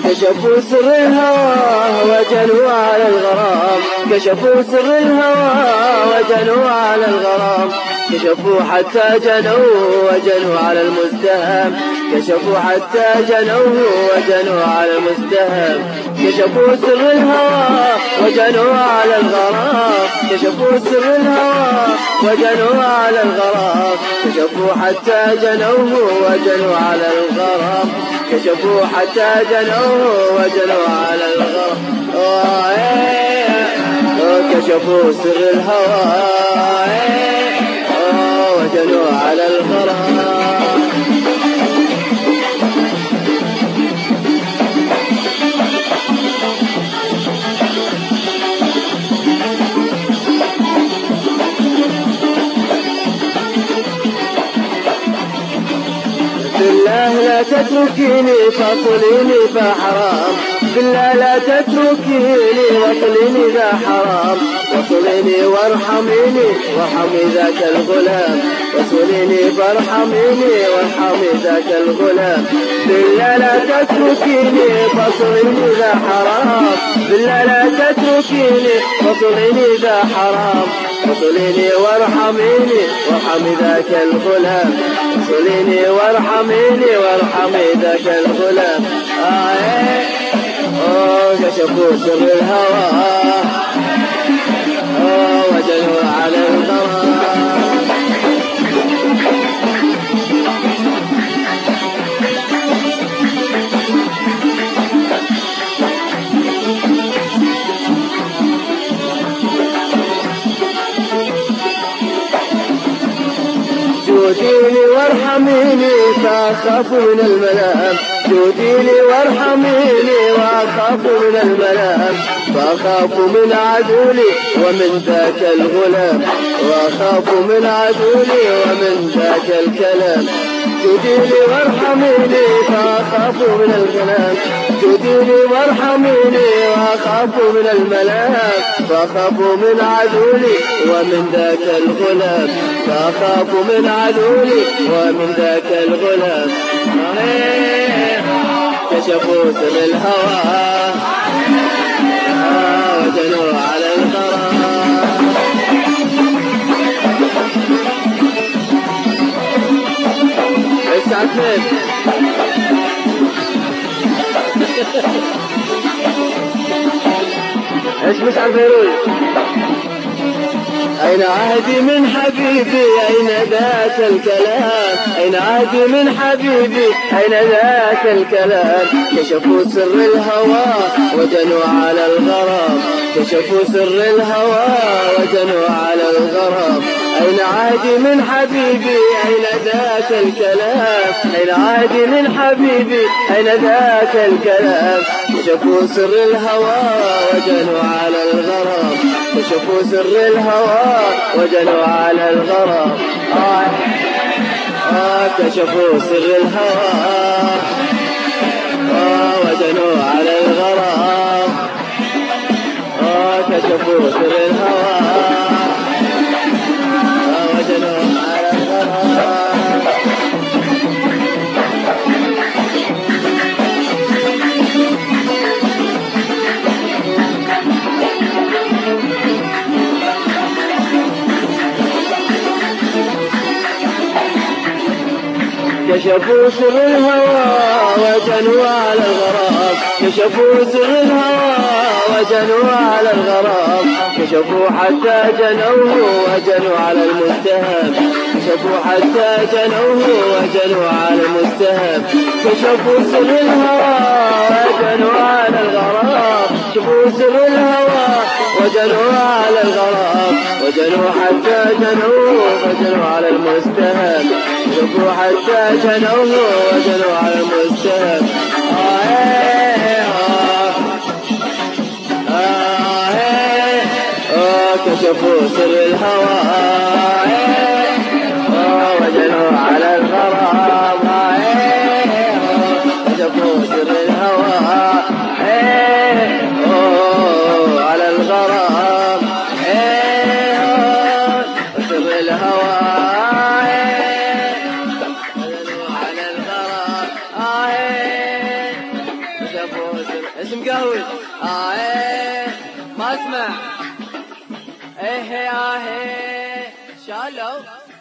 كشفوا سر الهوى وجنوا على الغرام، كشفوا سر الهوى وجنوا على الغرام، كشفوا حتى جنوا وجنوا على المستهام، كشفوا حتى جنوا وجنوا على المستهام، كشفوا سر الهوى وجنوا على الغرام، كشفوا سر الهوى وجنوا على الغرام، كشفوا حتى جنوا وجنوا على الغرام، كشفوا حتى جنوا وجنوا على الغرام. كشفوا سر الهوى وجنوا على الغرام. بالله لا تتركيني فاصليني فحرام، بالله لا تتركيني وصليني ذا حرام، وصليني وارحميني وارحمي ذاك الغلام، وصليني فارحميني وارحمي ذاك الغلام. بالله لا تتركيني فاصليني ذا حرام، بالله لا تتركيني وصليني ذا حرام، وصليني وارحميني وارحمي ذاك الغلام، وصليني وارحميني وارحمي ذاك الغلام. كشفوا سر الهوى وجنوا على الغرام. جوديني وارحميني فأخاف من الملام، جوديني وارحميني وأخاف من الملام، فأخاف من عدولي ومن ذاك الغلام، وأخاف من عدولي ومن ذاك الكلام. جوديني وارحميني فأخاف من الكلام، جوديني وارحميني وأخاف من الملام، فأخاف من عدولي ومن ذاك الغلام، فأخاف من عدولي ومن ذاك الغلام. كشفوا سر الهوى وجنوا على الغرام. اسعد فين ايش مسعد فيروز؟ أين عهدي من حبيبي أين ذاك الكلام، أين عهدي من حبيبي أين ذاك الكلام. كشفوا سر الهوى وجنوا على الغرام، كشفوا سر الهوى وجنوا على الغرام. أين عهدي من حبيبي أين ذاك الكلام، أين عهدي من حبيبي أين ذاك الكلام. كشفوا سر الهوى وجنوا على الغرام، كشفوا سر الهوى وجنوا على الغرام. كشفوا سر الهوى وجنوا على الغرام، كشفوا سر الهوى وجنوا على الغرام. كشفوا سر الهوى وجنوا على الغرام، كشفوا سر الهوى وجنوا على الغرام، كشفوا حتى جنوا وجنوا على المستهام، كشفوا حتى جنوا وجنوا على المستهام. كشفوا سر الهوى وجنوا على الغرام، كشفوا سر الهوى وجنوا على الغرام، وجنوا حتى جنوا وجنوا على المستهام، كشفوا حتى جنوا وجنوا على المستهام. كشفوا سر الهوى وجنوا على الغرام، كشفوا سر الهوى على الغرام، سر الهوى وجنوا على الغرام. كشفوا اسم قهوي ما اسمع. ايه شالوا